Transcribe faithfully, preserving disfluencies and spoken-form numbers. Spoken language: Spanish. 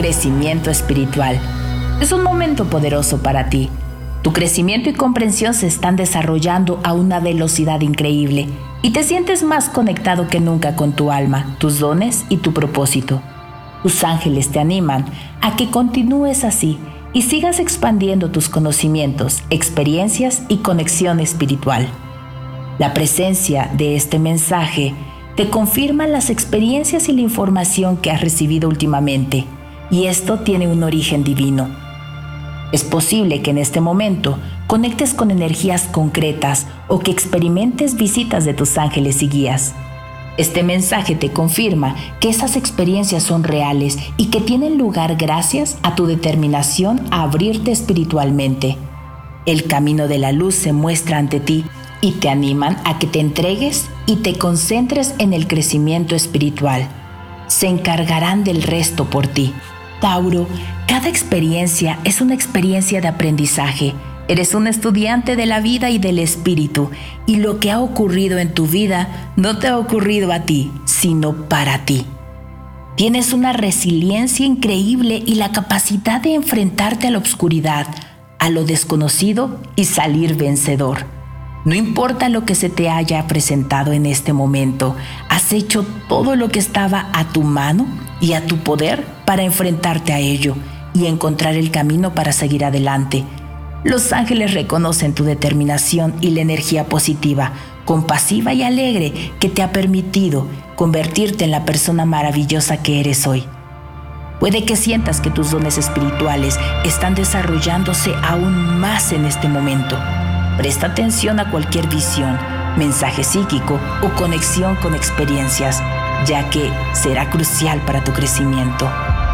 Crecimiento espiritual. Es un momento poderoso para ti. Tu crecimiento y comprensión se están desarrollando a una velocidad increíble y te sientes más conectado que nunca con tu alma, tus dones y tu propósito. Tus ángeles te animan a que continúes así y sigas expandiendo tus conocimientos, experiencias y conexión espiritual. La presencia de este mensaje te confirma las experiencias y la información que has recibido últimamente, y esto tiene un origen divino. Es posible que en este momento conectes con energías concretas o que experimentes visitas de tus ángeles y guías. Este mensaje te confirma que esas experiencias son reales y que tienen lugar gracias a tu determinación a abrirte espiritualmente. El camino de la luz se muestra ante ti y te animan a que te entregues y te concentres en el crecimiento espiritual. Se encargarán del resto por ti. Tauro, cada experiencia es una experiencia de aprendizaje. Eres un estudiante de la vida y del espíritu, y lo que ha ocurrido en tu vida no te ha ocurrido a ti, sino para ti. Tienes una resiliencia increíble y la capacidad de enfrentarte a la oscuridad, a lo desconocido y salir vencedor. No importa lo que se te haya presentado en este momento, has hecho todo lo que estaba a tu mano y a tu poder para enfrentarte a ello y encontrar el camino para seguir adelante. Los ángeles reconocen tu determinación y la energía positiva, compasiva y alegre que te ha permitido convertirte en la persona maravillosa que eres hoy. Puede que sientas que tus dones espirituales están desarrollándose aún más en este momento. Presta atención a cualquier visión, mensaje psíquico o conexión con experiencias, ya que será crucial para tu crecimiento.